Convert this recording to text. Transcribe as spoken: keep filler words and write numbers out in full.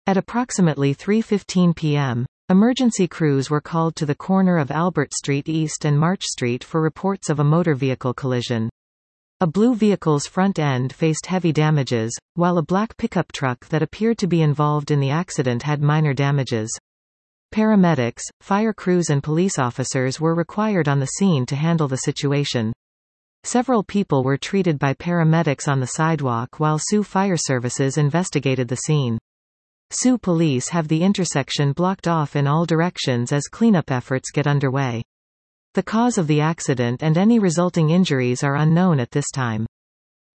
At approximately three fifteen p m, emergency crews were called to the corner of Albert Street East and March Street for reports of a motor vehicle collision. A blue vehicle's front end faced heavy damages, while a black pickup truck that appeared to be involved in the accident had minor damages. Paramedics, fire crews and police officers were required on the scene to handle the situation. Several people were treated by paramedics on the sidewalk while Sioux Fire Services investigated the scene. Sioux police have the intersection blocked off in all directions as cleanup efforts get underway. The cause of the accident and any resulting injuries are unknown at this time.